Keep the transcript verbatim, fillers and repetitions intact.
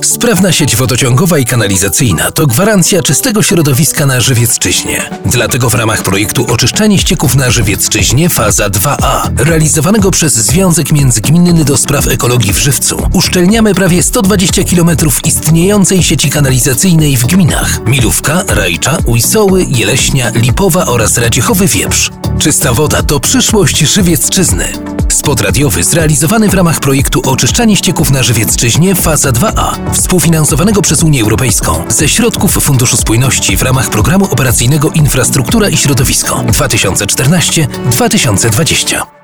Sprawna sieć wodociągowa i kanalizacyjna to gwarancja czystego środowiska na Żywiecczyźnie. Dlatego w ramach projektu Oczyszczanie ścieków na Żywiecczyźnie faza dwa A, realizowanego przez Związek Międzygminny do Spraw Ekologii w Żywcu, uszczelniamy prawie sto dwadzieścia kilometrów istniejącej sieci kanalizacyjnej w gminach Milówka, Rajcza, Ujsoły, Jeleśnia, Lipowa oraz Radziechowy-Wieprz. Czysta woda to przyszłość Żywiecczyzny. Spot radiowy zrealizowany w ramach projektu Oczyszczanie ścieków na Żywiecczyźnie faza dwa A, współfinansowanego przez Unię Europejską ze środków Funduszu Spójności w ramach Programu Operacyjnego Infrastruktura i Środowisko dwa tysiące czternaście do dwa tysiące dwudziestego.